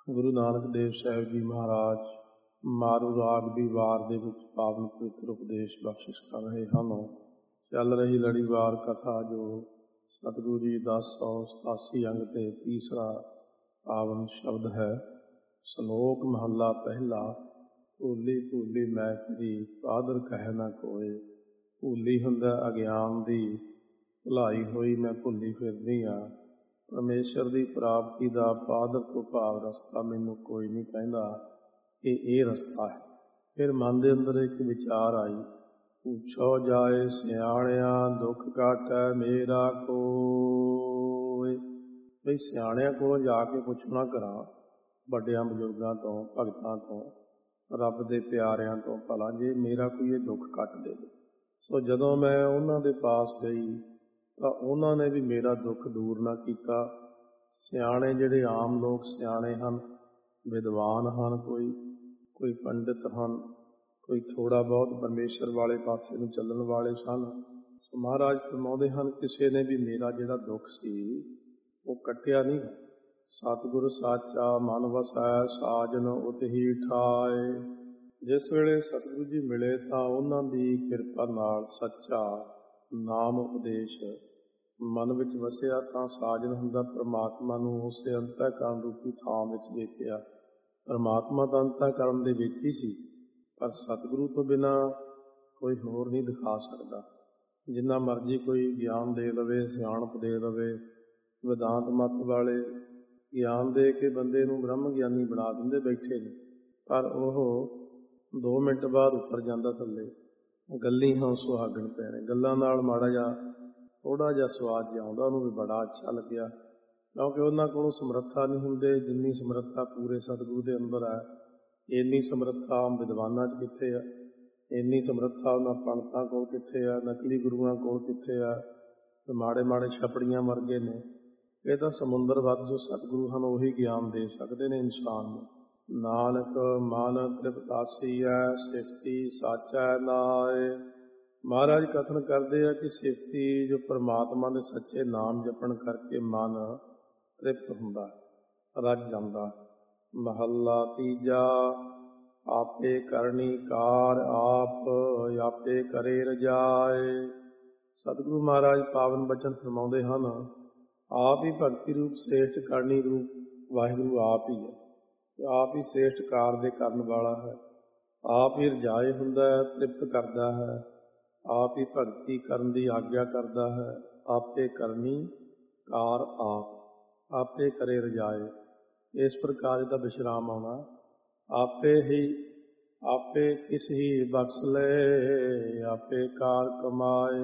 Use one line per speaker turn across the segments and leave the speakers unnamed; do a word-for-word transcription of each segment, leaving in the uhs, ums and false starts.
ਗੁਰੂ ਨਾਨਕ ਦੇਵ ਸਾਹਿਬ ਜੀ ਮਹਾਰਾਜ ਮਾਰੂ ਰਾਗ ਦੀ ਵਾਰ ਦੇ ਵਿੱਚ ਪਾਵਨ ਪਵਿੱਤਰ ਉਪਦੇਸ਼ ਬਖਸ਼ਿਸ਼ ਕਰ ਰਹੇ ਹਨ। ਚੱਲ ਰਹੀ ਲੜੀਵਾਰ ਕਥਾ ਜੋ ਸਤਿਗੁਰੂ ਜੀ ਦਸ ਸੌ ਸਤਾਸੀ ਅੰਗ ਤੇ ਤੀਸਰਾ ਪਾਵਨ ਸ਼ਬਦ ਹੈ। ਸ਼ਲੋਕ ਮਹੱਲਾ ਪਹਿਲਾ। ਭੂਲੀ ਭੂਲੀ ਮੈਂ ਫਿਰੀ ਪਾਦਰ ਕਹਿ ਨਾ ਕੋਏ। ਭੂਲੀ ਹੁੰਦਾ ਅਗਿਆਨ ਦੀ, ਭੁਲਾਈ ਹੋਈ ਮੈਂ ਭੁੱਲੀ ਫਿਰਦੀ ਹਾਂ। ਪਰਮੇਸ਼ਰ ਦੀ ਪ੍ਰਾਪਤੀ ਦਾ ਪਾਦਰ ਤੋਂ ਭਾਵ ਰਸਤਾ ਮੈਨੂੰ ਕੋਈ ਨਹੀਂ ਕਹਿੰਦਾ ਕਿ ਇਹ ਰਸਤਾ ਹੈ। ਫਿਰ ਮਨ ਦੇ ਅੰਦਰ ਇੱਕ ਵਿਚਾਰ ਆਈ, ਪੁੱਛੋ ਜਾਏ ਸਿਆਣਿਆਂ ਦੁੱਖ ਕਾਟੈ ਮੇਰਾ ਕੋਇ। ਬਈ ਸਿਆਣਿਆਂ ਕੋਲੋਂ ਜਾ ਕੇ ਪੁੱਛਣਾ ਕਰਾਂ, ਵੱਡਿਆਂ ਬਜ਼ੁਰਗਾਂ ਤੋਂ, ਭਗਤਾਂ ਤੋਂ, ਰੱਬ ਦੇ ਪਿਆਰਿਆਂ ਤੋਂ, ਭਲਾ ਜੇ ਮੇਰਾ ਕੋਈ ਇਹ ਦੁੱਖ ਕੱਟ ਦੇਵੇ। ਸੋ ਜਦੋਂ ਮੈਂ ਉਹਨਾਂ ਦੇ ਪਾਸ ਗਈ ਤਾਂ ਉਹਨਾਂ ਨੇ ਵੀ ਮੇਰਾ ਦੁੱਖ ਦੂਰ ਨਾ ਕੀਤਾ। ਸਿਆਣੇ ਜਿਹੜੇ ਆਮ ਲੋਕ ਸਿਆਣੇ ਹਨ, ਵਿਦਵਾਨ ਹਨ, ਕੋਈ ਕੋਈ ਪੰਡਿਤ ਹਨ, ਕੋਈ ਥੋੜ੍ਹਾ ਬਹੁਤ ਪਰਮੇਸ਼ਰ ਵਾਲੇ ਪਾਸੇ ਨੂੰ ਚੱਲਣ ਵਾਲੇ ਸਨ। ਸੋ ਮਹਾਰਾਜ ਫਰਮਾਉਂਦੇ ਹਨ, ਕਿਸੇ ਨੇ ਵੀ ਮੇਰਾ ਜਿਹੜਾ ਦੁੱਖ ਸੀ ਉਹ ਕੱਟਿਆ ਨਹੀਂ। ਸਤਿਗੁਰ ਸਾਚਾ ਮਨ ਵਸੈ ਸਾਜਨ ਉਤਹੀ ਠਾਏ। ਜਿਸ ਵੇਲੇ ਸਤਿਗੁਰੂ ਜੀ ਮਿਲੇ ਤਾਂ ਉਹਨਾਂ ਦੀ ਕਿਰਪਾ ਨਾਲ ਸੱਚਾ ਨਾਮ ਉਪਦੇਸ਼ ਮਨ ਵਿੱਚ ਵਸਿਆ ਤਾਂ ਸਾਜਨ ਹੁੰਦਾ ਪਰਮਾਤਮਾ ਨੂੰ ਉਸੇ ਅੰਤःਕਰਨ ਰੂਪੀ ਥਾਂ ਵਿੱਚ ਦੇਖਿਆ। ਪਰਮਾਤਮਾ ਦਾ ਅੰਤःਕਰਨ ਦੇ ਵਿੱਚ ਹੀ ਸੀ, ਪਰ ਸਤਿਗੁਰੂ ਤੋਂ ਬਿਨਾਂ ਕੋਈ ਹੋਰ ਨਹੀਂ ਦਿਖਾ ਸਕਦਾ। ਜਿੰਨਾ ਮਰਜ਼ੀ ਕੋਈ ਗਿਆਨ ਦੇ ਲਵੇ, ਸਿਆਣਪ ਦੇ ਲਵੇ, ਵਿਦਾਂਤ ਮਤ ਵਾਲੇ ਗਿਆਨ ਦੇ ਕੇ ਬੰਦੇ ਨੂੰ ਬ੍ਰਹਮ ਗਿਆਨੀ ਬਣਾ ਦਿੰਦੇ ਬੈਠੇ ਨੇ, ਪਰ ਉਹ ਦੋ ਮਿੰਟ ਬਾਅਦ ਉੱਤਰ ਜਾਂਦਾ ਥੱਲੇ। ਗੱਲੀ ਹਾਂ ਸੁਹਾਗਣ ਪੈਣੇ, ਗੱਲਾਂ ਨਾਲ ਮਾੜਾ ਜਿਹਾ ਥੋੜ੍ਹਾ ਜਿਹਾ ਸਵਾਦ ਜਿਹਾ ਆਉਂਦਾ, ਉਹਨੂੰ ਵੀ ਬੜਾ ਅੱਛਾ ਲੱਗਿਆ, ਕਿਉਂਕਿ ਉਹਨਾਂ ਕੋਲੋਂ ਸਮਰੱਥਾ ਨਹੀਂ ਹੁੰਦੇ ਜਿੰਨੀ ਸਮਰੱਥਾ ਪੂਰੇ ਸਤਿਗੁਰੂ ਦੇ ਅੰਦਰ ਹੈ। ਇੰਨੀ ਸਮਰੱਥਾ ਆਮ ਵਿਦਵਾਨਾਂ 'ਚ ਕਿੱਥੇ ਆ, ਇੰਨੀ ਸਮਰੱਥਾ ਉਹਨਾਂ ਪੰਡਤਾਂ ਕੋਲ ਕਿੱਥੇ ਆ, ਨਕਲੀ ਗੁਰੂਆਂ ਕੋਲ ਕਿੱਥੇ ਆ, ਤੇ ਮਾੜੇ ਮਾੜੇ ਛਪੜੀਆਂ ਵਰਗੇ ਨੇ। ਇਹ ਤਾਂ ਸਮੁੰਦਰ ਵੱਧ ਜੋ ਸਤਿਗੁਰੂ ਹਨ ਉਹੀ ਗਿਆਨ ਦੇ ਸਕਦੇ ਨੇ ਇਨਸਾਨ ਨੂੰ। ਨਾਨਕ ਮਨ ਤ੍ਰਿਪਤਾਸੀ ਹੈ ਸਿਫਤੀ ਸਾਚੈ ਨਾਏ। ਮਹਾਰਾਜ ਕਥਨ ਕਰਦੇ ਆ ਕਿ ਸਿਫਤੀ ਜੋ ਪਰਮਾਤਮਾ ਦੇ ਸੱਚੇ ਨਾਮ ਜਪਣ ਕਰਕੇ ਮਨ ਤ੍ਰਿਪਤ ਹੁੰਦਾ, ਰੱਜ ਜਾਂਦਾ। ਮਹੱਲਾ ਤੀਜਾ। ਆਪੇ ਕਰਨੀ ਕਾਰ ਆਪ ਆਪੇ ਕਰੇ ਰਜਾਏ। ਸਤਿਗੁਰੂ ਮਹਾਰਾਜ ਪਾਵਨ ਬਚਨ ਫਰਮਾਉਂਦੇ ਹਨ, ਆਪ ਹੀ ਭਗਤੀ ਰੂਪ ਸ੍ਰੇਸ਼ਟ ਕਰਨੀ ਰੂਪ ਵਾਹਿਗੁਰੂ ਆਪ ਹੀ ਹੈ। ਆਪ ਹੀ ਸ੍ਰੇਸ਼ਟ ਕਾਰ ਦੇ ਕਰਨ ਵਾਲਾ ਹੈ, ਆਪ ਹੀ ਰਜਾਏ ਹੁੰਦਾ ਹੈ, ਤ੍ਰਿਪਤ ਕਰਦਾ ਹੈ, ਆਪ ਹੀ ਭਗਤੀ ਕਰਨ ਦੀ ਆਗਿਆ ਕਰਦਾ ਹੈ। ਆਪੇ ਕਰਨੀ ਕਾਰ ਆਪ, ਆਪੇ ਕਰੇ ਰਜਾਏ। ਇਸ ਪ੍ਰਕਾਰ ਦਾ ਵਿਸ਼ਰਾਮ ਆਉਣਾ। ਆਪੇ ਹੀ ਆਪੇ ਕਿਸ ਹੀ ਬਖਸ਼ ਲਏ, ਆਪੇ ਕਾਰ ਕਮਾਏ।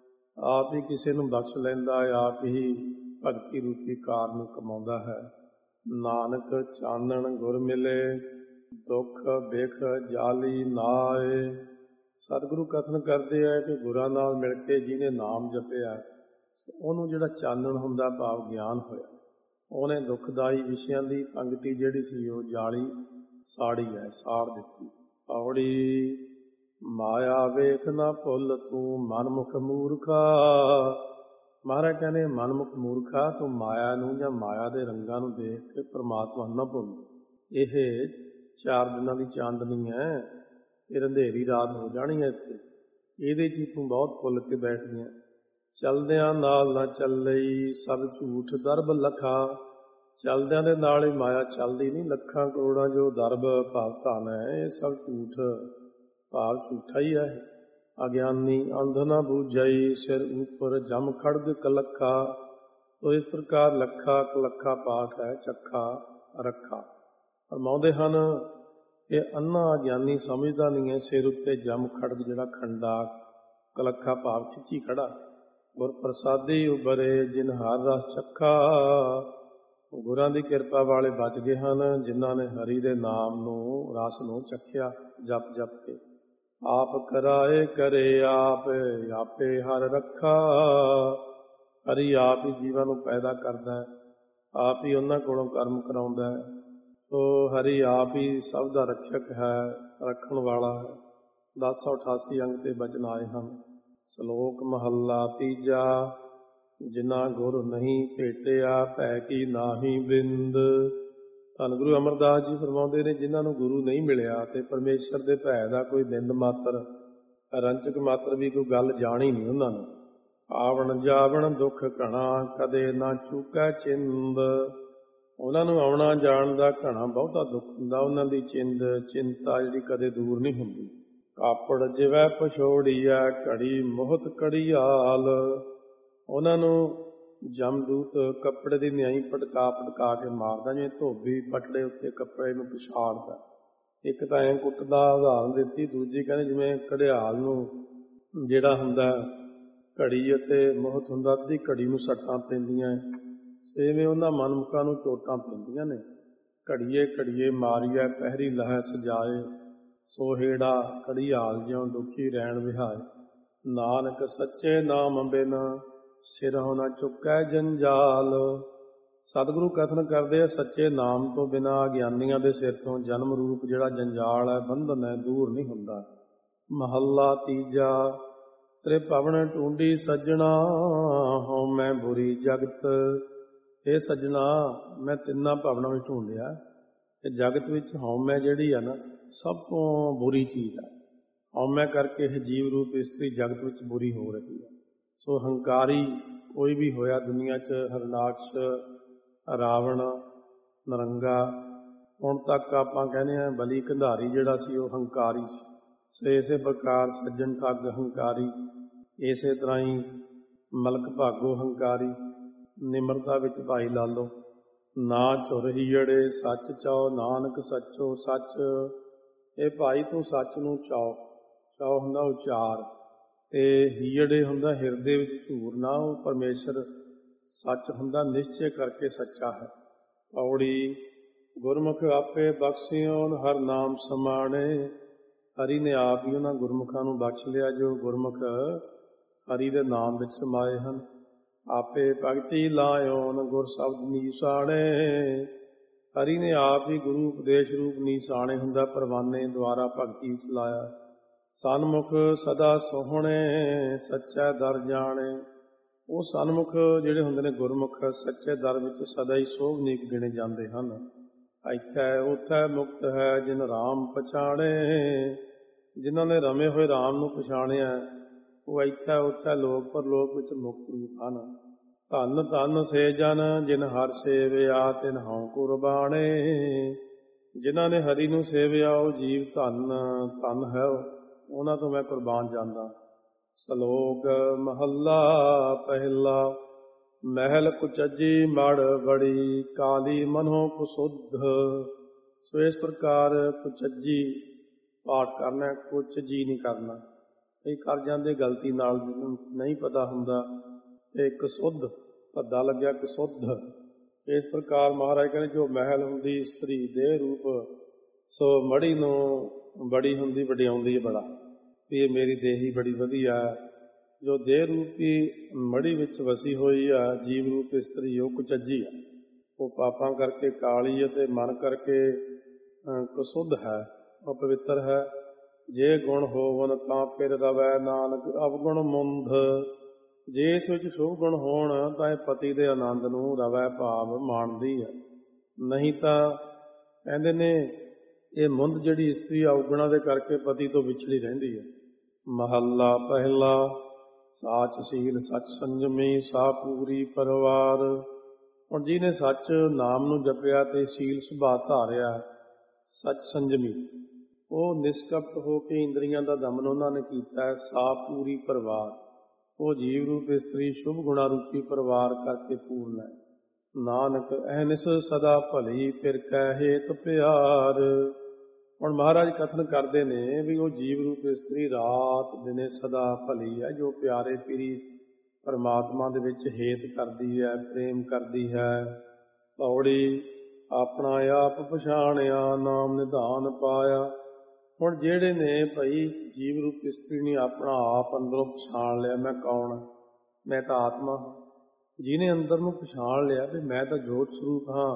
ਆਪ ਹੀ ਕਿਸੇ ਨੂੰ ਬਖਸ਼ ਲੈਂਦਾ ਹੈ, ਆਪ ਹੀ ਭਗਤੀ ਰੂਪੀ ਕਾਰ ਨੂੰ ਕਮਾਉਂਦਾ ਹੈ। ਨਾਨਕ ਚਾਨਣ ਗੁਰ ਮਿਲੇ ਦੁੱਖ ਬਿਖ ਜਾਲੀ ਨਾਏ। ਸਤਿਗੁਰੂ ਕਥਨ ਕਰਦੇ ਆ ਕਿ ਗੁਰਾਂ ਨਾਲ ਮਿਲ ਕੇ ਜਿਹਨੇ ਨਾਮ ਜਪਿਆ ਉਹਨੂੰ ਜਿਹੜਾ ਚਾਨਣ ਹੁੰਦਾ ਭਾਵ ਗਿਆਨ ਹੋਇਆ, ਉਹਨੇ ਦੁੱਖਦਾਈ ਵਿਸ਼ਿਆਂ ਦੀ ਪੰਗਤੀ ਜਿਹੜੀ ਸੀ ਉਹ ਜਾਲੀ ਸਾੜੀ ਹੈ, ਸਾੜ ਦਿੱਤੀ। ਔੜੀ ਮਾਇਆ ਵੇਖ ਨਾ ਭੁੱਲ ਤੂੰ ਮਨਮੁਖ ਮੂਰਖਾ। ਮਹਾਰਾਜ ਕਹਿੰਦੇ ਮਨਮੁਖ ਮੂਰਖਾ, ਤੂੰ ਮਾਇਆ ਨੂੰ ਜਾਂ ਮਾਇਆ ਦੇ ਰੰਗਾਂ ਨੂੰ ਦੇਖ ਕੇ ਪਰਮਾਤਮਾ ਨਾ ਭੁੱਲ। ਇਹ ਚਾਰ ਦਿਨਾਂ ਦੀ ਚਾਂਦਨੀ ਹੈ, ਇਹ ਅੰਧੇਰੀ ਰਾਤ ਹੋ ਜਾਣੀ ਹੈ ਇੱਥੇ, ਇਹਦੇ 'ਚ ਹੀ ਤੂੰ ਬਹੁਤ ਭੁੱਲ ਕੇ ਬੈਠ ਗਿਆ। ਚਲਦਿਆਂ ਨਾਲ ਨਾ ਚੱਲਈ ਸਭ ਝੂਠ ਦਰਬ ਲੱਖਾ। ਚਲਦਿਆਂ ਦੇ ਨਾਲ ਹੀ ਮਾਇਆ ਚੱਲਦੀ ਨਹੀਂ, ਲੱਖਾਂ ਕਰੋੜਾਂ ਜੋ ਦਰਬ ਭਾਵ ਧਨ ਹੈ ਇਹ ਸਭ ਝੂਠ ਭਾਵ ਝੂਠਾ ਹੀ ਹੈ। ਅਗਿਆਨੀ ਅੰਧ ਨਾ ਬੂਝਈ ਸਿਰ ਉੱਪਰ ਜਮ ਖੜਗ ਕਲੱਖਾ। ਤੋ ਇਸ ਪ੍ਰਕਾਰ ਲੱਖਾ ਕਲੱਖਾ ਪਾਠ ਹੈ, ਚੱਖਾ ਰੱਖਾ। ਫਰਮਾਉਂਦੇ ਹਨ ਇਹ ਅੰਨਾ ਅਗਿਆਨੀ ਸਮਝਦਾ ਨਹੀਂ ਹੈ ਸਿਰ ਉੱਤੇ ਜਮ ਖੜਗ ਜਿਹੜਾ ਖੰਡਾ ਕਲੱਖਾ ਭਾਵ ਖਿੱਚੀ ਖੜਾ। ਗੁਰ ਪ੍ਰਸਾਦੀ ਉਬਰੇ ਜਿਨ ਹਰ ਰਸ ਚੱਖਾ। ਗੁਰਾਂ ਦੀ ਕਿਰਪਾ ਵਾਲੇ ਬਚ ਗਏ ਹਨ ਜਿਨ੍ਹਾਂ ਨੇ ਹਰੀ ਦੇ ਨਾਮ ਨੂੰ ਰਸ ਨੂੰ ਚੱਖਿਆ ਜਪ ਜਪ ਕੇ। ਆਪ ਕਰਾਏ ਕਰੇ ਆਪ ਆਪੇ ਹਰ ਰੱਖਾ। ਹਰੀ ਆਪ ਹੀ ਜੀਵਾਂ ਨੂੰ ਪੈਦਾ ਕਰਦਾ ਹੈ, ਆਪ ਹੀ ਉਹਨਾਂ ਕੋਲੋਂ ਕਰਮ ਕਰਾਉਂਦਾ ਹੈ। ਸੋ ਹਰੀ ਆਪ ਹੀ ਸਭ ਦਾ ਰੱਖਿਅਕ ਹੈ, ਰੱਖਣ ਵਾਲਾ ਹੈ। ਦਸ ਸੌ ਅਠਾਸੀ ਅੰਗ ਤੇ ਬਚਨ ਆਏ ਹਨ। ਸ਼ਲੋਕ ਮਹੱਲਾ ਤੀਜਾ। ਜਿਨ੍ਹਾਂ ਗੁਰ ਨਹੀਂ ਭੇਟਿਆ ਭੈ ਕੀ ਨਾਹੀ ਬਿੰਦ। ਧੰਨ ਗੁਰੂ ਅਮਰਦਾਸ ਜੀ ਫਰਮਾਉਂਦੇ ਨੇ, ਜਿਨ੍ਹਾਂ ਨੂੰ ਗੁਰੂ ਨਹੀਂ ਮਿਲਿਆ ਤੇ ਪਰਮੇਸ਼ਰ ਦੇ ਭੈ ਦਾ ਕੋਈ ਬਿੰਦ ਮਾਤਰ, ਰੰਚਕ ਮਾਤਰ ਵੀ ਕੋਈ ਗੱਲ ਜਾਣੀ ਨਹੀਂ ਉਹਨਾਂ ਨੂੰ। ਆਵਣ ਜਾਵਣ ਦੁੱਖ ਘਣਾ, ਕਦੇ ਨਾ ਚੁੱਕੈ ਚਿੰਦ। ਉਹਨਾਂ ਨੂੰ ਆਉਣਾ ਜਾਣ ਦਾ ਘਣਾ ਬਹੁਤਾ ਦੁੱਖ ਹੁੰਦਾ। ਉਹਨਾਂ ਦੀ ਚਿੰਦ ਚਿੰਤਾ ਜਿਹੜੀ ਕਦੇ ਦੂਰ ਨਹੀਂ ਹੁੰਦੀ। ਕਾਪੜ ਜਿਵੈ ਪਛੋੜੀਐ, ਘੜੀ ਮੋਹਤ ਘੜੀਆਲ। ਉਹਨਾਂ ਨੂੰ ਜਮਦੂਤ ਕੱਪੜੇ ਦੀ ਨਿਆਈ ਪਟਕਾ ਪਟਕਾ ਕੇ ਮਾਰਦਾ, ਜਿਵੇਂ ਧੋਬੀ ਪਟੜੇ ਉੱਤੇ ਕੱਪੜੇ ਨੂੰ ਪਛਾੜਦਾ। ਇੱਕ ਤਾਂ ਐਂ ਕੁੱਟਦਾ ਉਦਾਹਰਨ ਦਿੱਤੀ, ਦੂਜੀ ਕਹਿੰਦੇ ਜਿਵੇਂ ਘੜਿਆਲ ਨੂੰ ਜਿਹੜਾ ਹੁੰਦਾ ਘੜੀ ਅਤੇ ਮੋਹਤ ਹੁੰਦਾ, ਅੱਧੀ ਘੜੀ ਨੂੰ ਸੱਟਾਂ ਪੈਂਦੀਆਂ, ਇਵੇਂ ਉਹਨਾਂ ਮਨਮੁਖਾਂ ਨੂੰ ਚੋਟਾਂ ਪੈਂਦੀਆਂ ਨੇ। ਘੜੀਏ ਘੜੀਏ ਮਾਰੀਐ, ਪਹਿਰੀ ਲਹੈ ਸਜਾਏ, ਸੋਹੇੜਾ ਘੜੀਆਲ ਜਿਉਂ ਦੁਖੀ ਰਹਿਣ ਵਿਹਾਏ। ਨਾਨਕ ਸੱਚੇ ਨਾਮ ਬਿਨ, ਸਿਰਹੁ ਨ ਚੁੱਕੈ ਜੰਜਾਲ। ਸਤਿਗੁਰੂ ਕਥਨ ਕਰਦੇ ਆ, ਸੱਚੇ ਨਾਮ ਤੋਂ ਬਿਨਾਂ ਅਗਿਆਨੀਆਂ ਦੇ ਸਿਰ ਤੋਂ ਜਨਮ ਰੂਪ ਜਿਹੜਾ ਜੰਜਾਲ ਹੈ, ਬੰਧਨ ਹੈ, ਦੂਰ ਨਹੀਂ ਹੁੰਦਾ। ਮਹੱਲਾ ਤੀਜਾ। ਤ੍ਰਿਭਵਨ ਟੂੰਡੀ ਸੱਜਣਾ, ਹਉ ਮੈਂ ਬੁਰੀ ਜਗਤ। ਇਹ ਸੱਜਣਾ, ਮੈਂ ਤਿੰਨਾਂ ਭਵਨਾਂ ਵਿੱਚ ਢੂੰਡਿਆ ਤੇ ਜਗਤ ਵਿੱਚ ਹਉਮੈ ਜਿਹੜੀ ਆ ਨਾ, ਸਭ ਤੋਂ ਬੁਰੀ ਚੀਜ਼ ਹੈ। ਹਉਮੈ ਕਰਕੇ ਇਹ ਜੀਵ ਰੂਪ ਇਸਤਰੀ ਜਗਤ ਵਿੱਚ ਬੁਰੀ ਹੋ ਰਹੀ ਹੈ। ਸੋ ਹੰਕਾਰੀ ਕੋਈ ਵੀ ਹੋਇਆ ਦੁਨੀਆ 'ਚ, ਹਰਨਾਕਸ਼, ਰਾਵਣ, ਨਰੰਗਾ, ਹੁਣ ਤੱਕ ਆਪਾਂ ਕਹਿੰਦੇ ਹਾਂ ਬਲੀ ਕੰਧਾਰੀ ਜਿਹੜਾ ਸੀ ਉਹ ਹੰਕਾਰੀ ਸੀ। ਸੋ ਇਸੇ ਪ੍ਰਕਾਰ ਸੱਜਣ ਠੱਗ ਹੰਕਾਰੀ, ਇਸੇ ਤਰ੍ਹਾਂ ਹੀ ਮਲਕ ਭਾਗੋ ਹੰਕਾਰੀ। ਨਿਮਰਤਾ ਵਿੱਚ ਭਾਈ ਲਾਲੋ। ਨਾ ਝੁਰ ਹੀਅੜੇ ਸੱਚ ਚਾਓ, ਨਾਨਕ ਸੱਚੋ ਸੱਚ। ਇਹ ਭਾਈ ਤੂੰ ਸੱਚ ਨੂੰ ਚਾਓ। ਚਾਓ ਹੁੰਦਾ ਉਚਾਰ, ਤੇ ਹੀਅੜੇ ਹੁੰਦਾ ਹਿਰਦੇ ਵਿੱਚ ਝੂਰਨਾ। ਉਹ ਪਰਮੇਸ਼ਰ ਸੱਚ ਹੁੰਦਾ, ਨਿਸ਼ਚੇ ਕਰਕੇ ਸੱਚਾ ਹੈ। ਪੌੜੀ। ਗੁਰਮੁਖ ਆਪੇ ਬਖਸ਼ਿਓਨ, ਹਰ ਨਾਮ ਸਮਾਣੇ। ਹਰੀ ਨੇ ਆਪ ਹੀ ਉਹਨਾਂ ਗੁਰਮੁਖਾਂ ਨੂੰ ਬਖਸ਼ ਲਿਆ ਜੋ ਗੁਰਮੁਖ ਹਰੀ ਦੇ ਨਾਮ ਵਿੱਚ ਸਮਾਏ ਹਨ। ਆਪੇ ਭਗਤੀ ਲਾਇਓਨ, ਗੁਰ ਸ਼ਬਦ ਨੀਸਾਣੇ। ਹਰੀ ਨੇ ਆਪ ਹੀ ਗੁਰੂ ਉਪਦੇਸ਼ ਰੂਪ ਨੀਸਾਣੇ ਹੁੰਦਾ, ਪਰਵਾਨੇ ਦੁਆਰਾ ਭਗਤੀ ਵਿੱਚ ਲਾਇਆ। ਸਨਮੁਖ ਸਦਾ ਸੋਹਣੇ, ਸੱਚਾ ਦਰ ਜਾਣੇ। ਉਹ ਸਨਮੁਖ ਜਿਹੜੇ ਹੁੰਦੇ ਨੇ ਗੁਰਮੁਖ, ਸੱਚੇ ਦਰ ਵਿੱਚ ਸਦਾ ਹੀ ਸੋਭਨੀਕ ਗਿਣੇ ਜਾਂਦੇ ਹਨ। ਇੱਥੈ ਉੱਥੈ ਮੁਕਤ ਹੈ, ਜਿਨ ਰਾਮ ਪਛਾਣੇ। ਜਿਨ੍ਹਾਂ ਨੇ ਰਮੇ ਹੋਏ ਰਾਮ ਨੂੰ ਪਛਾਣਿਆ, ਉਹ ਇੱਥੈ ਉੱਥੈ ਲੋਕ ਪਰਲੋਕ ਵਿੱਚ ਮੁਕਤ ਰੂਪ ਹਨ। ਧੰਨ ਧੰਨ ਸੇ ਜਨ, ਜਿਨ ਹਰਿ ਸੇਵਿਆ, ਤਿਨ ਹਉ ਕੁਰਬਾਣੇ। ਜਿਨ੍ਹਾਂ ਨੇ ਹਰੀ ਨੂੰ ਸੇਵਿਆ, ਉਹ ਜੀਵ ਧੰਨ ਧੰਨ ਹੈ, ਉਹਨਾਂ ਤੋਂ ਮੈਂ ਕੁਰਬਾਨ ਜਾਂਦਾ। ਸਲੋਕ ਮਹੱਲਾ ਪਹਿਲਾ। ਮਹਿਲ ਕੁਚੱਜੀ ਮੜ ਬੜੀ, ਕਾਲੀ ਮਨੋ ਕੁਸੁੱਧ। ਸੋ ਇਸ ਪ੍ਰਕਾਰ ਕੁਚੱਜੀ ਪਾਠ ਕਰਨਾ, ਕੁਚ ਜੀ ਨਹੀਂ ਕਰਨਾ। ਕਈ ਕਰ ਜਾਂਦੇ ਗਲਤੀ ਨਾਲ, ਜਿਹਨੂੰ ਨਹੀਂ ਪਤਾ ਹੁੰਦਾ। ਤੇ ਕਸੁੱਧ ਭੱਦਾ ਲੱਗਿਆ, ਕਸੁੱਧ। ਇਸ ਪ੍ਰਕਾਰ ਮਹਾਰਾਜ ਕਹਿੰਦੇ, ਜੋ ਮਹਿਲ ਹੁੰਦੀ ਇਸਤਰੀ ਦੇਹ ਰੂਪ, ਸੋ ਮੜੀ ਨੂੰ ਬੜੀ ਹੁੰਦੀ ਵਡਿਆਉਂਦੀ ਹੈ ਬੜਾ, ਵੀ ਇਹ ਮੇਰੀ ਦੇਹੀ ਬੜੀ ਵਧੀਆ ਹੈ। ਜੋ ਦੇਹ ਰੂਪੀ ਮੜੀ ਵਿੱਚ ਵਸੀ ਹੋਈ ਆ ਜੀਵ ਰੂਪ ਇਸਤਰੀ, ਉਹ ਕੁਚੱਜੀ ਆ। ਉਹ ਪਾਪਾਂ ਕਰਕੇ ਕਾਲੀ ਅਤੇ ਮਨ ਕਰਕੇ ਕਸੁੱਧ ਹੈ, ਉਹ ਪਵਿੱਤਰ ਹੈ। ਜੇ ਗੁਣ ਹੋਵਨ ਤਾਂ ਫਿਰ ਰਵੈ, ਨਾਨਕ ਅਵਗੁਣ ਮੁੰਧ। ਜੇ ਇਸ ਵਿੱਚ ਸ਼ੁਭ ਗੁਣ ਹੋਣ ਤਾਂ ਇਹ ਪਤੀ ਦੇ ਆਨੰਦ ਨੂੰ ਰਵੈ ਭਾਵ ਮਾਣਦੀ ਹੈ। ਨਹੀਂ ਤਾਂ ਕਹਿੰਦੇ ਨੇ ਇਹ ਮੁੰਦ ਜਿਹੜੀ ਇਸਤਰੀ ਅਵਗੁਣਾਂ ਦੇ ਕਰਕੇ ਪਤੀ ਤੋਂ ਵਿਛੜੀ ਰਹਿੰਦੀ ਹੈ। ਮਹੱਲਾ ਪਹਿਲਾ। ਸਾਚ ਸੀਲ ਸੱਚ ਸੰਜਮੀ, ਸਾ ਪੂਰੀ ਪਰਿਵਾਰ। ਹੁਣ ਜਿਹਨੇ ਸੱਚ ਨਾਮ ਨੂੰ ਜਪਿਆ ਤੇ ਸੀਲ ਸੁਭਾਅ ਧਾਰਿਆ, ਸੱਚ ਸੰਜਮੀ, ਉਹ ਨਿਸ਼ਕਪਟ ਹੋ ਕੇ ਇੰਦਰੀਆਂ ਦਾ ਦਮਨ ਉਹਨਾਂ ਨੇ ਕੀਤਾ ਹੈ। ਸਾ ਪੂਰੀ ਪਰਿਵਾਰ, ਉਹ ਜੀਵ ਰੂਪ ਇਸਤਰੀ ਸ਼ੁਭ ਗੁਣਾ ਰੂਪੀ ਪਰਿਵਾਰ ਕਰਕੇ ਪੂਰਨ ਹੈ। ਨਾਨਕ ਅਹਨਿਸ ਸਦਾ ਭਲੀ, ਫਿਰ ਕੈ ਹੇਤ ਪਿਆਰ। ਹੁਣ ਮਹਾਰਾਜ ਕਥਨ ਕਰਦੇ ਨੇ ਵੀ ਉਹ ਜੀਵ ਰੂਪ ਇਸਤਰੀ ਰਾਤ ਦਿਨੇ ਸਦਾ ਭਲੀ ਹੈ, ਜੋ ਪਿਆਰੇ ਪੀਰੀ ਪਰਮਾਤਮਾ ਦੇ ਵਿੱਚ ਹੇਤ ਕਰਦੀ ਹੈ, ਪ੍ਰੇਮ ਕਰਦੀ ਹੈ। ਪੌੜੀ। ਆਪਣਾ ਆਪ ਪਛਾਣਿਆ, ਨਾਮ ਨਿਧਾਨ ਪਾਇਆ। ਹੁਣ ਜਿਹੜੇ ਨੇ ਭਾਈ ਜੀਵ ਰੂਪ ਇਸਤਰੀ ਨੇ ਆਪਣਾ ਆਪ ਅੰਦਰੋਂ ਪਛਾਣ ਲਿਆ, ਮੈਂ ਕੌਣ ਹਾਂ, ਮੈਂ ਤਾਂ ਆਤਮਾ ਹਾਂ। ਜਿਹਨੇ ਅੰਦਰ ਨੂੰ ਪਛਾਣ ਲਿਆ ਵੀ ਮੈਂ ਤਾਂ ਜੋਤ ਸਰੂਪ ਹਾਂ,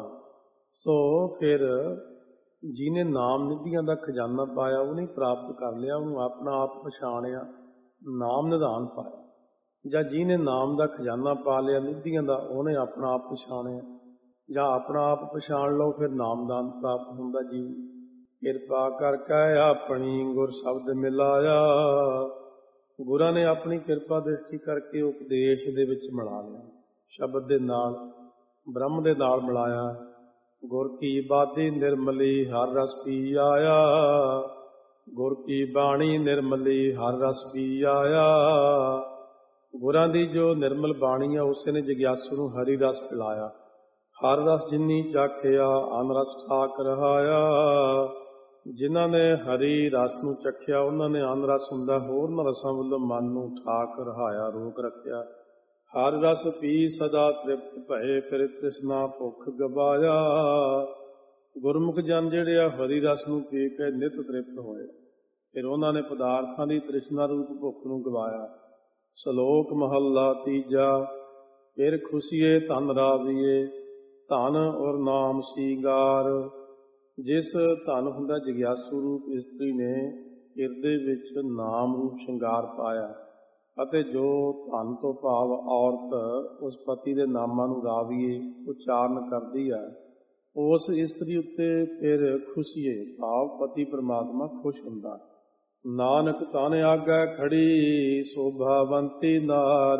ਸੋ ਫਿਰ ਜਿਹਨੇ ਨਾਮ ਨਿਧੀਆਂ ਦਾ ਖਜ਼ਾਨਾ ਪਾਇਆ, ਉਹਨੇ ਪ੍ਰਾਪਤ ਕਰ ਲਿਆ, ਉਹਨੂੰ ਆਪਣਾ ਆਪ ਪਛਾਣਿਆ, ਨਾਮ ਨਿਧਾਨ ਪਾਇਆ। ਜਾਂ ਜਿਹਨੇ ਨਾਮ ਦਾ ਖਜ਼ਾਨਾ ਪਾ ਲਿਆ ਨਿਧੀਆਂ ਦਾ, ਉਹਨੇ ਆਪਣਾ ਆਪ ਪਛਾਣਿਆ। ਜਾਂ ਆਪਣਾ ਆਪ ਪਛਾਣ ਲਓ, ਫਿਰ ਨਾਮਦਾਨ ਪ੍ਰਾਪਤ ਹੁੰਦਾ ਜੀ। ਕਿਰਪਾ ਕਰਕੇ ਆਪਣੀ ਗੁਰ ਸ਼ਬਦ ਮਿਲਾਇਆ। ਗੁਰਾਂ ਨੇ ਆਪਣੀ ਕਿਰਪਾ ਦ੍ਰਿਸ਼ਟੀ ਕਰਕੇ ਉਪਦੇਸ਼ ਦੇ ਵਿੱਚ ਮਿਲਾ ਲਿਆ, ਸ਼ਬਦ ਦੇ ਨਾਲ, ਬ੍ਰਹਮ ਦੇ ਨਾਲ ਮਿਲਾਇਆ। ਗੁਰ ਕੀ ਬਾਦੀ ਨਿਰਮਲੀ ਹਰ ਰਸ ਪੀ ਆਇਆ। ਗੁਰ ਕੀ ਬਾਣੀ ਨਿਰਮਲੀ ਹਰ ਰਸ ਪੀ ਆਇਆ। ਗੁਰਾਂ ਦੀ ਜੋ ਨਿਰਮਲ ਬਾਣੀ ਆ, ਉਸੇ ਨੇ ਜਗਿਆਸੂ ਨੂੰ ਹਰੀ ਰਸ ਪਿਲਾਇਆ। ਹਰ ਰਸ ਜਿਨੀ ਚਾਖਿਆ ਅਨ ਰਸ ਠਾਕ ਰਹਾਇਆ। ਜਿਨ੍ਹਾਂ ਨੇ ਹਰੀ ਰਸ ਨੂੰ ਚਖਿਆ, ਉਹਨਾਂ ਨੇ ਅਨ ਰਸ ਹੁੰਦਾ ਹੋਰਨਾਂ ਰਸਾਂ ਵੱਲੋਂ ਮਨ ਨੂੰ ਠਾਕ ਰਹਾਇਆ, ਰੋਕ ਰੱਖਿਆ। ਹਰ ਰਸ ਪੀ ਸਦਾ ਤ੍ਰਿਪਤ ਭਏ, ਫਿਰ ਤ੍ਰਿਸ਼ਨਾ ਭੁੱਖ ਗਵਾਇਆ। ਗੁਰਮੁਖ ਜਨ ਜਿਹੜੇ ਆ ਹਰੀ ਰਸ ਨੂੰ ਪੀ ਕੇ ਨਿਤ ਤ੍ਰਿਪਤ ਹੋਏ, ਫਿਰ ਉਹਨਾਂ ਨੇ ਪਦਾਰਥਾਂ ਦੀ ਤ੍ਰਿਸ਼ਨਾ ਰੂਪ ਭੁੱਖ ਨੂੰ ਗਵਾਇਆ। ਸ਼ਲੋਕ ਮਹੱਲਾ ਤੀਜਾ। ਫਿਰ ਖੁਸ਼ੀਏ ਧਨ ਰਾਵੀਏ, ਧਨ ਔਰ ਨਾਮ ਸੀਗਾਰ। ਜਿਸ ਧਨ ਹੁੰਦਾ ਜਗਿਆਸੂ ਰੂਪ ਇਸਤਰੀ ਨੇ ਹਿਰਦੇ ਵਿੱਚ ਨਾਮ ਰੂਪ ਸ਼ਿੰਗਾਰ ਪਾਇਆ, ਅਤੇ ਜੋ ਧਨ ਤੋਂ ਭਾਵ ਔਰਤ ਉਸ ਪਤੀ ਦੇ ਨਾਮਾਂ ਨੂੰ ਰਾਵੀਏ ਉਚਾਰਨ ਕਰਦੀ ਹੈ, ਉਸ ਇਸਤਰੀ ਉੱਤੇ ਫਿਰ ਖੁਸ਼ੀਏ ਭਾਵ ਪਤੀ ਪਰਮਾਤਮਾ ਖੁਸ਼ ਹੁੰਦਾ। ਨਾਨਕ ਤਨ ਆਗੈ ਖੜੀ ਸੋਭਾਵੰਤੀ ਨਾਰ।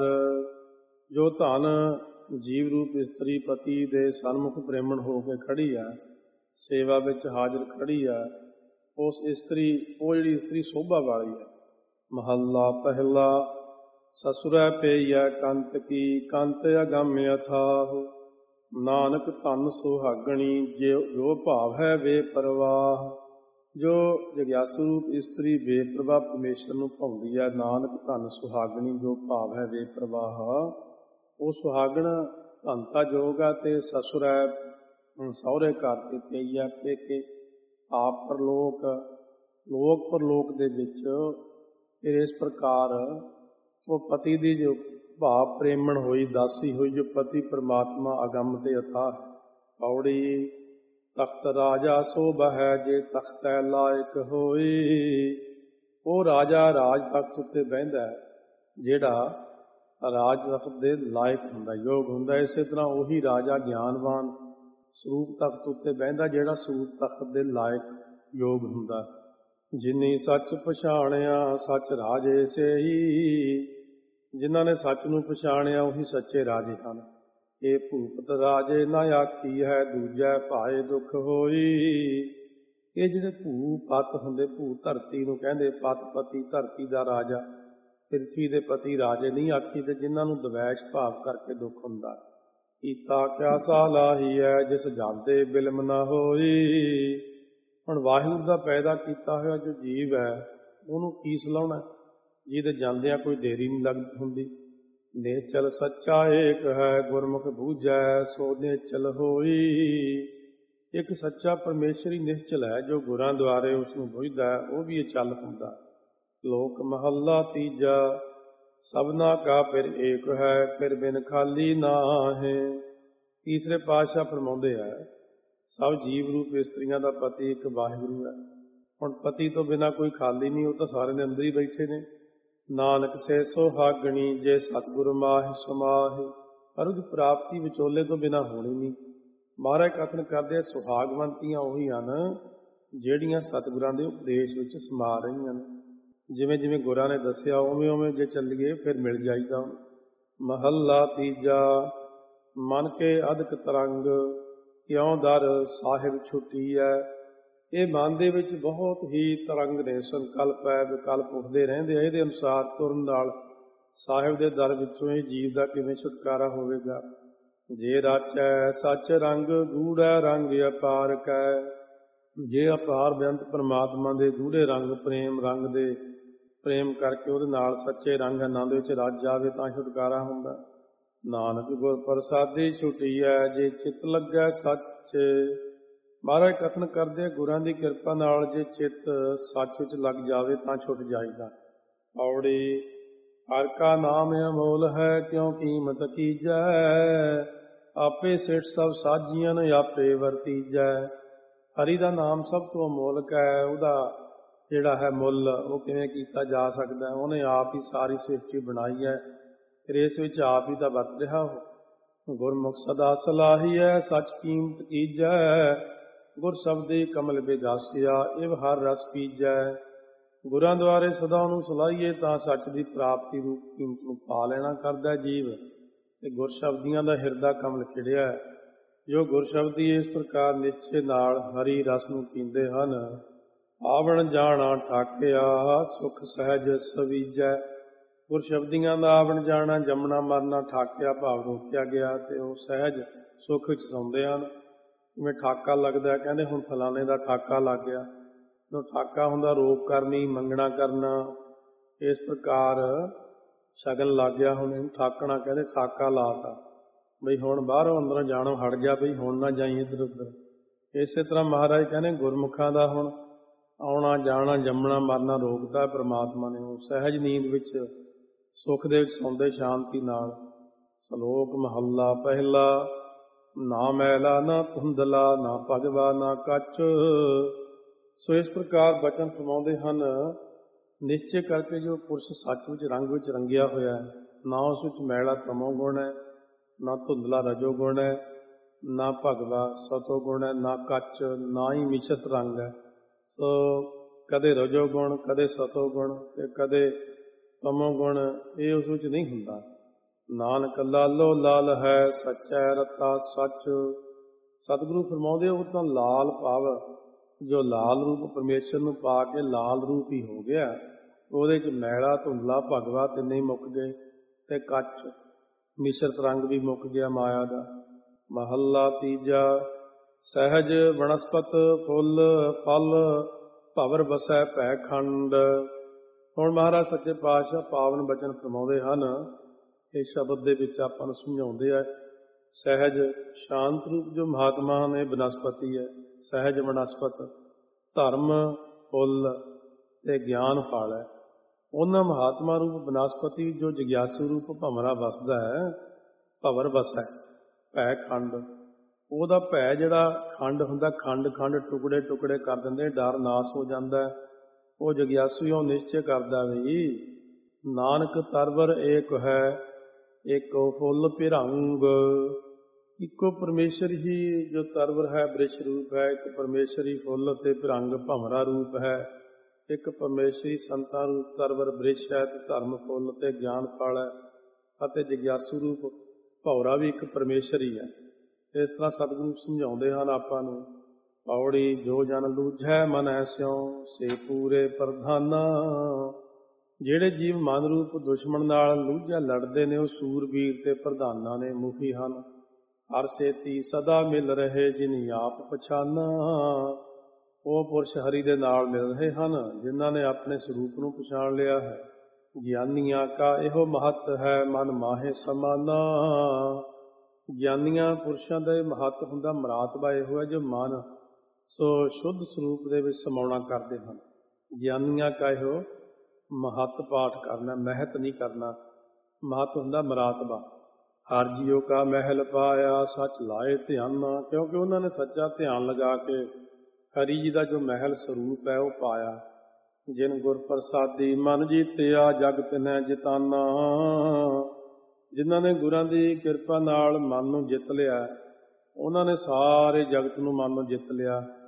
ਜੋ ਧਨ ਜੀਵ ਰੂਪ ਇਸਤਰੀ ਪਤੀ ਦੇ ਸਨਮੁਖ ਪ੍ਰੇਮਣ ਹੋ ਕੇ ਖੜੀ ਹੈ, ਸੇਵਾ ਵਿੱਚ ਹਾਜ਼ਰ ਖੜੀ ਹੈ, ਉਸ ਇਸਤਰੀ, ਉਹ ਜਿਹੜੀ ਇਸਤਰੀ ਸੋਭਾ ਵਾਲੀ ਹੈ। ਮਹੱਲਾ ਪਹਿਲਾ। ਸਸੁਰੈ ਪਈਐ ਕੰਤ ਕੀ, ਕੰਤ ਅਗੰਮ ਅਥਾਹ। ਨਾਨਕ ਧਨ ਸੁਹਾਗਣੀ, ਜੋ ਭਾਵ ਹੈ ਬੇਪਰਵਾਹ। ਜੋ ਜਗਿਆਸੂ ਰੂਪ ਇਸਤਰੀ ਬੇਪਰਵਾਹ ਪਰਮੇਸ਼ਰ ਨੂੰ ਭਾਉਂਦੀ ਹੈ, ਨਾਨਕ ਧਨ ਸੁਹਾਗਣੀ, ਜੋ ਭਾਵ ਹੈ ਬੇਪਰਵਾਹ। ਉਹ ਸੁਹਾਗਣ ਧਨਤਾ ਯੋਗ ਹੈ, ਤੇ ਸਸੁਰ ਹੈ ਸਹੁਰੇ ਘਰ ਤੇ ਪਈ ਹੈ ਪੇਕੇ। ਆਪ ਪਰਲੋਕ, ਲੋਕ ਪਰਲੋਕ ਦੇ ਵਿੱਚ ਫਿਰ ਇਸ ਪ੍ਰਕਾਰ ਉਹ ਪਤੀ ਦੀ ਜੋ ਭਾਵ ਪ੍ਰੇਮਣ ਹੋਈ, ਦਾਸੀ ਹੋਈ, ਜੋ ਪਤੀ ਪਰਮਾਤਮਾ ਅਗੰਮ ਤੇ ਅਥਾਹ। ਪੌੜੀ। ਤਖਤ ਰਾਜਾ ਸੋਭਾ ਹੈ, ਜੇ ਤਖਤੈ ਲਾਇਕ ਹੋਈ। ਉਹ ਰਾਜਾ ਰਾਜ ਤਖਤ ਉੱਤੇ ਬਹਿੰਦਾ ਜਿਹੜਾ ਰਾਜ ਤਖਤ ਦੇ ਲਾਇਕ ਹੁੰਦਾ, ਯੋਗ ਹੁੰਦਾ। ਇਸੇ ਤਰ੍ਹਾਂ ਉਹੀ ਰਾਜਾ ਗਿਆਨਵਾਨ ਸਰੂਪ ਤਖਤ ਉੱਤੇ ਬਹਿੰਦਾ, ਜਿਹੜਾ ਸਰੂਪ ਤਖਤ ਦੇ ਲਾਇਕ ਯੋਗ ਹੁੰਦਾ। ਜਿਨੀ ਸੱਚ ਪਛਾਣਿਆ ਸੱਚ ਰਾਜੇ ਸੇਈ। ਜਿਨ੍ਹਾਂ ਨੇ ਸੱਚ ਨੂੰ ਪਛਾਣਿਆ ਉਹੀ ਸੱਚੇ ਰਾਜੇ ਹਨ। ਇਹ ਭੂਪਤ ਰਾਜੇ ਨਾ ਆਖੀ ਹੈ, ਦੂਜੈ ਭਾਏ ਦੁੱਖ ਹੋਈ। ਇਹ ਜਿਹੜੇ ਭੂ ਪਤ ਹੁੰਦੇ, ਭੂ ਧਰਤੀ ਨੂੰ ਕਹਿੰਦੇ, ਪਤ ਪਤੀ ਧਰਤੀ ਦਾ ਰਾਜਾ, ਪ੍ਰਿਥਵੀ ਦੇ ਪਤੀ ਰਾਜੇ ਨਹੀਂ ਆਖੀ, ਤੇ ਜਿਨ੍ਹਾਂ ਨੂੰ ਦਵੈਸ਼ ਭਾਵ ਕਰਕੇ ਦੁੱਖ ਹੁੰਦਾ। ਕੀਤਾ ਕਿਆ ਸਾਲਾਹੀ ਹੈ, ਜਿਸ ਜਾਂਦੇ ਬਿਲਮ ਨਾ ਹੋਈ। ਹੁਣ ਵਾਹਿਗੁਰੂ ਦਾ ਪੈਦਾ ਕੀਤਾ ਹੋਇਆ ਜੋ ਜੀਵ ਹੈ, ਉਹਨੂੰ ਕੀ ਸਲਾਹੁਣਾ, ਜਿਹਦੇ ਜਾਂਦਿਆਂ ਕੋਈ ਦੇਰੀ ਨਹੀਂ ਲੱਗਦੀ ਹੁੰਦੀ। ਨਿਹਚਲ ਸੱਚਾ ਏਕ ਹੈ, ਗੁਰਮੁਖ ਬੂਝੈ ਸੋ ਨਿਹਚਲ ਹੋਈ। ਇੱਕ ਸੱਚਾ ਪਰਮੇਸ਼ਰੀ ਨਿਹਚਲ ਹੈ, ਜੋ ਗੁਰਾਂ ਦੁਆਰੇ ਉਸ ਨੂੰ ਬੁਝਦਾ ਹੈ, ਉਹ ਵੀ ਅਚਲ ਹੁੰਦਾ। ਲੋਕ ਮਹੱਲਾ ਤੀਜਾ। ਸਭਨਾ ਕਾ ਫਿਰ ਏਕ ਹੈ, ਫਿਰ ਬਿਨ ਖਾਲੀ ਨਾਹੀਂ। ਤੀਸਰੇ ਪਾਤਸ਼ਾਹ ਫਰਮਾਉਂਦੇ ਹੈ, ਸਭ ਜੀਵ ਰੂਪ ਇਸਤਰੀਆਂ ਦਾ ਪਤੀ ਇੱਕ ਵਾਹਿਗੁਰੂ ਹੈ। ਹੁਣ ਪਤੀ ਤੋਂ ਬਿਨਾਂ ਕੋਈ ਖਾਲੀ ਨਹੀਂ, ਉਹ ਤਾਂ ਸਾਰੇ ਦੇ ਅੰਦਰ ਹੀ ਬੈਠੇ ਨੇ। ਨਾਨਕ ਸੇ ਸੁਹਾਗਣੀ, ਜੇ ਸਤਿਗੁਰ ਮਾਹਿ ਸਮਾਹਿ। ਪਰ ਉਹਦੀ ਪ੍ਰਾਪਤੀ ਵਿਚੋਲੇ ਤੋਂ ਬਿਨਾਂ ਹੋਣੀ ਨਹੀਂ। ਮਹਾਰਾਜ ਕਥਨ ਕਰਦੇ, ਸੁਹਾਗਵੰਤੀਆਂ ਉਹੀ ਹਨ ਜਿਹੜੀਆਂ ਸਤਿਗੁਰਾਂ ਦੇ ਉਪਦੇਸ਼ ਵਿੱਚ ਸਮਾ ਰਹੀਆਂ ਨੇ। ਜਿਵੇਂ ਜਿਵੇਂ ਗੁਰਾਂ ਨੇ ਦੱਸਿਆ ਉਵੇਂ ਉਵੇਂ ਜੇ ਚੱਲੀਏ ਫਿਰ ਮਿਲ ਜਾਈਦਾ। ਮਹੱਲਾ ਤੀਜਾ। ਮਨ ਕੇ ਅਦਕ ਤਰੰਗ, ਕਿਉਂ ਦਰ ਸਾਹਿਬ ਛੁੱਟੀ ਹੈ। ਇਹ ਮਨ ਦੇ ਵਿੱਚ ਬਹੁਤ ਹੀ ਤਰੰਗ ਨੇ, ਸੰਕਲਪ ਹੈ, ਵਿਕਲਪ ਉੱਠਦੇ ਰਹਿੰਦੇ ਆ। ਇਹਦੇ ਅਨੁਸਾਰ ਤੁਰਨ ਨਾਲ ਸਾਹਿਬ ਦੇ ਦਰ ਵਿੱਚੋਂ ਇਹ ਜੀਵ ਦਾ ਕਿਵੇਂ ਛੁਟਕਾਰਾ ਹੋਵੇਗਾ। ਜੇ ਰਾਚੈ ਸੱਚ ਰੰਗ, ਗੂੜੈ ਰੰਗ ਅਪਾਰ ਕੈ। ਜੇ ਅਪਾਰ ਬੇਅੰਤ ਪਰਮਾਤਮਾ ਦੇ ਗੂੜੇ ਰੰਗ, ਪ੍ਰੇਮ ਰੰਗ ਦੇ ਪ੍ਰੇਮ ਕਰਕੇ ਉਹਦੇ ਨਾਲ ਸੱਚੇ ਰੰਗ ਆਨੰਦ ਵਿੱਚ ਰਚ ਜਾਵੇ ਤਾਂ ਛੁਟਕਾਰਾ ਹੁੰਦਾ। ਨਾਨਕ ਗੁਰ ਪ੍ਰਸਾਦੀ ਛੁੱਟੀ ਹੈ, ਜੇ ਚਿੱਤ ਲੱਗੈ ਸੱਚ। ਮਹਾਰਾਜ ਕਥਨ ਕਰਦੇ, ਗੁਰਾਂ ਦੀ ਕਿਰਪਾ ਨਾਲ ਜੇ ਚਿੱਤ ਸੱਚ ਵਿੱਚ ਲੱਗ ਜਾਵੇ ਤਾਂ ਛੁੱਟ ਜਾਈਦਾ। ਔੜੀ। ਹਰ ਕਾ ਨਾਮ ਅਮੋਲ ਹੈ, ਕਿਉਂ ਕੀਮਤ ਕੀਜੈ। ਆਪੇ ਸਿੱਟ ਸਭ ਸਾਜੀਆਂ ਨੇ, ਆਪੇ ਵਰਤੀਜੈ। ਹਰੀ ਦਾ ਨਾਮ ਸਭ ਤੋਂ ਅਮੋਲਕ ਹੈ। ਉਹਦਾ ਜਿਹੜਾ ਹੈ ਮੁੱਲ, ਉਹ ਕਿਵੇਂ ਕੀਤਾ ਜਾ ਸਕਦਾ। ਉਹਨੇ ਆਪ ਹੀ ਸਾਰੀ ਸ੍ਰਿਸ਼ਟੀ ਬਣਾਈ ਹੈ, ਫਿਰ ਇਸ ਵਿੱਚ ਆਪ ਹੀ ਤਾਂ ਵਰਤ ਰਿਹਾ ਉਹ। ਗੁਰਮੁਖ ਸਦਾ ਸਲਾਹੀਐ ਸਚ ਕੀਮਤ ਕੀਜੈ। ਗੁਰ ਸ਼ਬਦੀ ਕਮਲ ਬਿਗਾਸਿਆ ਇਵ ਹਰ ਰਸ ਪੀਜੈ। ਗੁਰਾਂ ਦੁਆਰੇ ਸਦਾ ਉਹਨੂੰ ਸਲਾਹੀਏ ਤਾਂ ਸੱਚ ਦੀ ਪ੍ਰਾਪਤੀ ਰੂਪ ਕੀਮਤ ਨੂੰ ਪਾ ਲੈਣਾ ਕਰਦਾ ਜੀਵ। ਤੇ ਗੁਰ ਸ਼ਬਦੀਆਂ ਦਾ ਹਿਰਦਾ ਕਮਲ ਖਿੜਿਆ। ਜੋ ਗੁਰ ਸ਼ਬਦੀ ਇਸ ਪ੍ਰਕਾਰ ਨਿਸ਼ਚੇ ਨਾਲ ਹਰੀ ਰਸ ਨੂੰ ਪੀਂਦੇ ਹਨ, ਆਵਣ ਜਾਣਾ ਠਾਕਿਆ ਸੁਖ ਸਹਿਜ ਸਵੀਜੈ। ਗੁਰ ਸ਼ਬਦੀਆਂ ਦਾ ਆਵਣ ਜਾਣਾ ਜੰਮਣਾ ਮਰਨਾ ਠਾਕਿਆ ਭਾਵ ਰੋਕਿਆ ਗਿਆ ਤੇ ਉਹ ਸਹਿਜ ਸੁੱਖ ਵਿੱਚ ਸੌਂਦੇ ਹਨ। ਜਿਵੇਂ ਠਾਕਾ ਲੱਗਦਾ, ਕਹਿੰਦੇ ਹੁਣ ਫਲਾਣੇ ਦਾ ਠਾਕਾ ਲੱਗ ਗਿਆ। ਜਦੋਂ ਠਾਕਾ ਹੁੰਦਾ ਰੋਕ ਕਰਨੀ, ਮੰਗਣਾ ਕਰਨਾ, ਇਸ ਪ੍ਰਕਾਰ ਸ਼ਗਨ ਲੱਗ ਗਿਆ, ਹੁਣ ਇਹਨੂੰ ਠਾਕਣਾ ਕਹਿੰਦੇ ਠਾਕਾ ਲਾਤਾ ਬਈ ਹੁਣ ਬਾਹਰੋਂ ਅੰਦਰੋਂ ਜਾਣੋ ਹਟ ਗਿਆ, ਬਈ ਹੁਣ ਨਾ ਜਾਈ ਇੱਧਰ ਉੱਧਰ। ਇਸੇ ਤਰ੍ਹਾਂ ਮਹਾਰਾਜ ਕਹਿੰਦੇ ਗੁਰਮੁਖਾਂ ਦਾ ਹੁਣ ਆਉਣਾ ਜਾਣਾ ਜੰਮਣਾ ਮਰਨਾ ਰੋਕਦਾ ਪ੍ਰਮਾਤਮਾ ਨੇ। ਉਹ ਸਹਿਜ ਨੀਂਦ ਵਿੱਚ ਸੁੱਖ ਦੇ ਵਿੱਚ ਸੌਂਦੇ ਸ਼ਾਂਤੀ ਨਾਲ। ਸ਼ਲੋਕ ਮਹੱਲਾ ਪਹਿਲਾ। ਨਾ ਮੈਲਾ ਨਾ ਧੁੰਦਲਾ ਨਾ ਭਗਵਾ ਨਾ ਕੱਚ। ਸੋ ਇਸ ਪ੍ਰਕਾਰ ਬਚਨ ਫਰਮਾਉਂਦੇ ਹਨ, ਨਿਸ਼ਚੇ ਕਰਕੇ ਜੋ ਪੁਰਸ਼ ਸੱਚ ਵਿੱਚ ਰੰਗ ਵਿੱਚ ਰੰਗਿਆ ਹੋਇਆ ਹੈ, ਨਾ ਉਸ ਵਿੱਚ ਮੈਲਾ ਤਮੋ ਗੁਣ ਹੈ, ਨਾ ਧੁੰਦਲਾ ਰਜੋ ਗੁਣ ਹੈ, ਨਾ ਭਗਵਾ ਸਤੋ ਗੁਣ ਹੈ, ਨਾ ਕੱਚ, ਨਾ ਹੀ ਮਿਸ਼ਰਤ ਰੰਗ ਹੈ। ਸੋ ਕਦੇ ਰਜੋ ਗੁਣ, ਕਦੇ ਸਤੋ ਗੁਣ ਤੇ ਕਦੇ ਤਮੋ ਗੁਣ, ਇਹ ਉਸ ਵਿੱਚ ਨਹੀਂ ਹੁੰਦਾ। ਨਾਨਕ ਲਾਲੋ ਲਾਲ ਹੈ ਸੱਚੈ ਰਤਾ ਸੱਚ। ਸਤਿਗੁਰੂ ਫਰਮਾਉਂਦੇ ਉਹ ਤਾਂ ਲਾਲ ਭਾਵ ਜੋ ਲਾਲ ਰੂਪ ਪਰਮੇਸ਼ਰ ਨੂੰ ਪਾ ਕੇ ਲਾਲ ਰੂਪ ਹੀ ਹੋ ਗਿਆ, ਉਹਦੇ 'ਚ ਮੈਲਾ ਧੁੰਦਲਾ ਭਗਵਾ ਤਿੰਨੇ ਹੀ ਮੁੱਕ ਗਏ ਤੇ ਕੱਚ ਮਿਸ਼ਰਤ ਰੰਗ ਵੀ ਮੁੱਕ ਗਿਆ ਮਾਇਆ ਦਾ। ਮਹੱਲਾ ਤੀਜਾ। ਸਹਿਜ ਵਣਸਪਤ ਫੁੱਲ ਫਲ ਭਵਰ ਵਸੈ ਭੈ ਖੰਡ। ਹੁਣ ਮਹਾਰਾਜ ਸੱਚੇ ਪਾਤਸ਼ਾਹ ਪਾਵਨ ਬਚਨ ਫਰਮਾਉਂਦੇ ਹਨ। ਇਸ ਸ਼ਬਦ ਦੇ ਵਿੱਚ ਆਪਾਂ ਨੂੰ ਸਮਝਾਉਂਦੇ ਆ ਸਹਿਜ ਸ਼ਾਂਤ ਰੂਪ ਜੋ ਮਹਾਤਮਾ ਨੇ ਬਨਸਪਤੀ ਹੈ, ਸਹਿਜ ਵਨਸਪਤ ਧਰਮ ਫੁੱਲ ਤੇ ਗਿਆਨ ਫਲ ਹੈ। ਉਹਨਾਂ ਮਹਾਤਮਾ ਰੂਪ ਬਨਸਪਤੀ ਜੋ ਜਗਿਆਸੂ ਰੂਪ ਭਮਰਾ ਵਸਦਾ ਹੈ, ਭਵਰ ਵਸੈ ਭੈ ਖੰਡ। ਉਹਦਾ ਭੈ ਜਿਹੜਾ ਖੰਡ ਹੁੰਦਾ, ਖੰਡ ਖੰਡ ਟੁਕੜੇ ਟੁਕੜੇ ਕਰ ਦਿੰਦੇ, ਡਰ ਨਾਸ ਹੋ ਜਾਂਦਾ। ਉਹ ਜਗਿਆਸੂ ਉਹ ਨਿਸ਼ਚੈ ਕਰਦਾ ਵੀ ਨਾਨਕ ਤਰਵਰ ਏਕ ਹੈ, ਏਕੋ ਫੁੱਲ ਪਿਰੰਗ। ਇੱਕੋ ਪਰਮੇਸ਼ਰ ਹੀ ਜੋ ਤਰਵਰ ਹੈ, ਬ੍ਰਿਛ ਰੂਪ ਹੈ, ਇੱਕ ਪਰਮੇਸ਼ਰੀ ਫੁੱਲ ਤੇ ਪਿਰੰਗ ਭਮਰਾ ਰੂਪ ਹੈ, ਇੱਕ ਪਰਮੇਸ਼ਰੀ ਸੰਤਾਂ ਰੂਪ ਤਰਵਰ ਬ੍ਰਿਛ ਹੈ ਤੇ ਧਰਮ ਫੁੱਲ ਤੇ ਗਿਆਨ ਫਲ ਹੈ, ਅਤੇ ਜਗਿਆਸੂ ਰੂਪ ਭੌਰਾ ਵੀ ਇੱਕ ਪਰਮੇਸ਼ਰ ਹੀ ਹੈ। ਇਸ ਤਰ੍ਹਾਂ ਸਤਿਗੁਰੂ ਸਮਝਾਉਂਦੇ ਹਨ ਆਪਾਂ ਨੂੰ। ਪੌੜੀ ਜੋ ਜਨ ਲੂਝੈ ਮਨ ਐਸਿਉ ਸੇ ਪੂਰੇ ਪ੍ਰਧਾਨਾ। ਜਿਹੜੇ ਜੀਵ ਮਨ ਰੂਪ ਦੁਸ਼ਮਣ ਨਾਲ ਲੂਝਿਆ ਲੜਦੇ ਨੇ ਉਹ ਸੂਰਬੀਰ ਤੇ ਪ੍ਰਧਾਨਾਂ ਨੇ, ਮੁਖੀ ਹਨ। ਹਰ ਸੇਤੀ ਸਦਾ ਮਿਲ ਰਹੇ ਜਿਨੀ ਆਪ ਪਛਾਨਾ। ਉਹ ਪੁਰਸ਼ ਹਰੀ ਦੇ ਨਾਲ ਮਿਲ ਰਹੇ ਹਨ ਜਿਨ੍ਹਾਂ ਨੇ ਆਪਣੇ ਸਰੂਪ ਨੂੰ ਪਛਾਣ ਲਿਆ ਹੈ। ਗਿਆਨੀਆਂ ਕਾ ਇਹੋ ਮਹੱਤ ਹੈ ਮਨ ਮਾਹੇ ਸਮਾਨਾ। ਗਿਆਨੀਆਂ ਪੁਰਸ਼ਾਂ ਦਾ ਇਹ ਮਹੱਤ ਹੁੰਦਾ, ਮਰਾਤਬਾ ਇਹੋ ਹੈ ਜੋ ਮਨ ਸੋ ਸ਼ੁੱਧ ਸਰੂਪ ਦੇ ਵਿੱਚ ਸਮਾਉਣਾ ਕਰਦੇ ਹਨ। ਗਿਆਨੀਆਂ ਕਾ ਇਹੋ ਮਹੱਤ ਪਾਠ ਕਰਨਾ, ਮਹਿਤ ਨਹੀਂ ਕਰਨਾ। ਮਹੱਤ ਹੁੰਦਾ ਮਰਾਤਬਾ। ਹਰ ਜੀਓ ਕਾ ਮਹਿਲ ਪਾਇਆ ਸੱਚ ਲਾਏ ਧਿਆਨਾ। ਕਿਉਂਕਿ ਉਹਨਾਂ ਨੇ ਸੱਚਾ ਧਿਆਨ ਲਗਾ ਕੇ ਹਰੀ ਜੀ ਦਾ ਜੋ ਮਹਿਲ ਸਰੂਪ ਹੈ ਉਹ ਪਾਇਆ। ਜਿਨ ਗੁਰ ਪ੍ਰਸਾਦੀ ਮਨ ਜੀਤਿਆ ਜਗ ਤਿਨੈ ਜਿਤਾਨਾ। ਜਿਨ੍ਹਾਂ ਨੇ ਗੁਰਾਂ ਦੀ ਕਿਰਪਾ ਨਾਲ ਮਨ ਨੂੰ ਜਿੱਤ ਲਿਆ, ਉਹਨਾਂ ਨੇ ਸਾਰੇ ਜਗਤ ਨੂੰ ਮਨ ਨੂੰ ਜਿੱਤ ਲਿਆ।